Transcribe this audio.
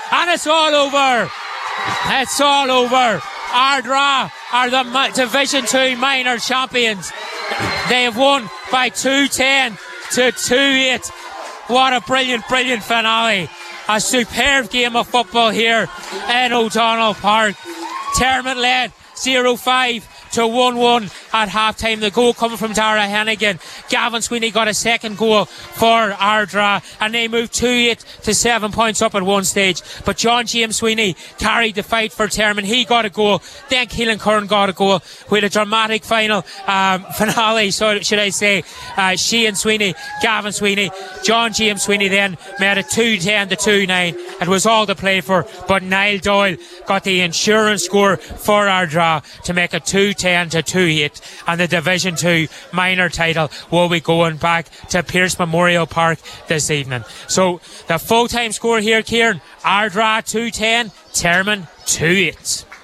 and it's all over. It's all over. Ardra are the Division 2 minor champions. They have won by 2-10 to 2-8. What a brilliant finale. A superb game of football here in O'Donnell Park. Termon led 0-5 to 1-1 at half-time. The goal coming from Dara Hennigan. Gavin Sweeney got a second goal for Ardra, and they moved 2-8 to 7 points up at one stage. But John James Sweeney carried the fight for Termon. He got a goal. Then Keelan Curran got a goal with a dramatic finale, so should I say. Sheehan Sweeney, Gavin Sweeney, John James Sweeney then made it 2-10 to 2-9. It was all to play for, but Niall Doyle got the insurance score for Ardra to make it 2-10 to 2-8, and the Division 2 minor title will be going back to Pierce Memorial Park this evening. So the full-time score here, Kieran: Ardra 2-10, Termon 2-8.